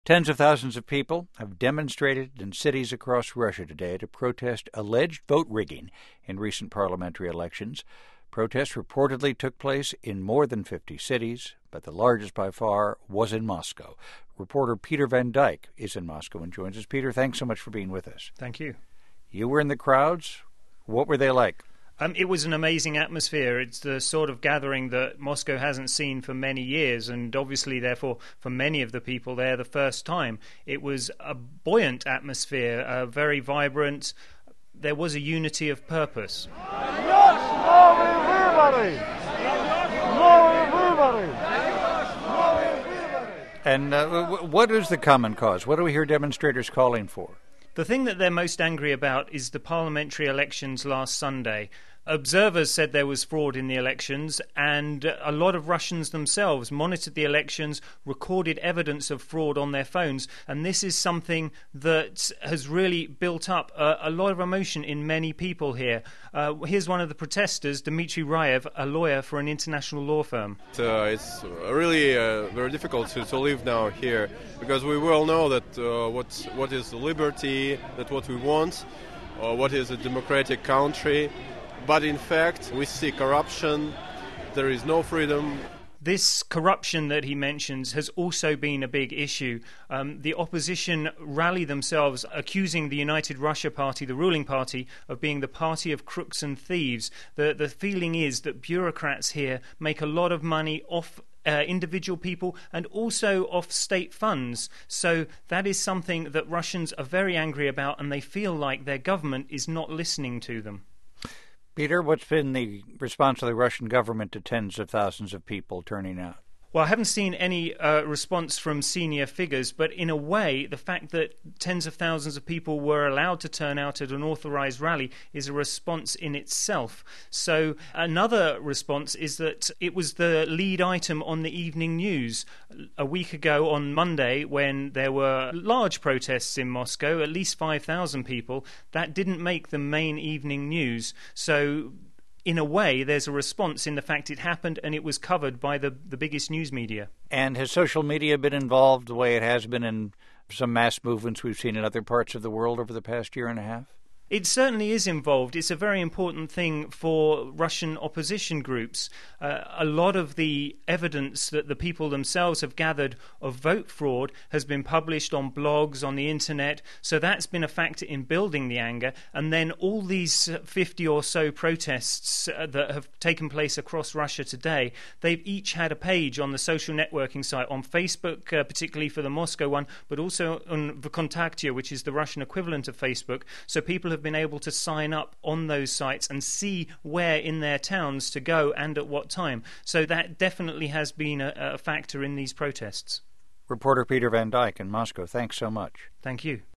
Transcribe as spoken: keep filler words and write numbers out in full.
Tens of thousands of people have demonstrated in cities across Russia today to protest alleged vote rigging in recent parliamentary elections. Protests reportedly took place in more than fifty cities, but the largest by far was in Moscow. Reporter Peter Van Dyke is in Moscow and joins us. Peter, thanks so much for being with us. Thank you. You were in the crowds. What were they like? Um, it was an amazing atmosphere. It's the sort of gathering that Moscow hasn't seen for many years, and obviously, therefore, for many of the people there, the first time. It was a buoyant atmosphere, uh, very vibrant. There was a unity of purpose. And uh, what is the common cause? What do we hear demonstrators calling for? The thing that they're most angry about is the parliamentary elections last Sunday. Observers said there was fraud in the elections, and a lot of Russians themselves monitored the elections, recorded evidence of fraud on their phones, and this is something that has really built up a, a lot of emotion in many people here. Uh, here's one of the protesters, Dmitry Ryev, a lawyer for an international law firm. Uh, it's really uh, very difficult to, to live now here, because we well know that uh, what what is liberty, that what we want, uh, what is a democratic country. But in fact, we see corruption, there is no freedom. This corruption that he mentions has also been a big issue. Um, the opposition rally themselves, accusing the United Russia Party, the ruling party, of being the party of crooks and thieves. The, the feeling is that bureaucrats here make a lot of money off Uh, individual people and also off state funds. So that is something that Russians are very angry about, and they feel like their government is not listening to them. Peter, what's been the response of the Russian government to tens of thousands of people turning out? Well, I haven't seen any uh, response from senior figures, but in a way, the fact that tens of thousands of people were allowed to turn out at an authorized rally is a response in itself. So another response is that it was the lead item on the evening news. A week ago on Monday, when there were large protests in Moscow, at least five thousand people, that didn't make the main evening news. So in a way, there's a response in the fact it happened and it was covered by the, the biggest news media. And has social media been involved the way it has been in some mass movements we've seen in other parts of the world over the past year and a half? It certainly is involved. It's a very important thing for Russian opposition groups. Uh, a lot of the evidence that the people themselves have gathered of vote fraud has been published on blogs, on the internet, so that's been a factor in building the anger. And then all these fifty or so protests uh, that have taken place across Russia today, they've each had a page on the social networking site, on Facebook, uh, particularly for the Moscow one, but also on VKontakte, which is the Russian equivalent of Facebook. So people have been able to sign up on those sites and see where in their towns to go and at what time. So that definitely has been a, a factor in these protests. Reporter Peter Van Dyke in Moscow, thanks so much. Thank you.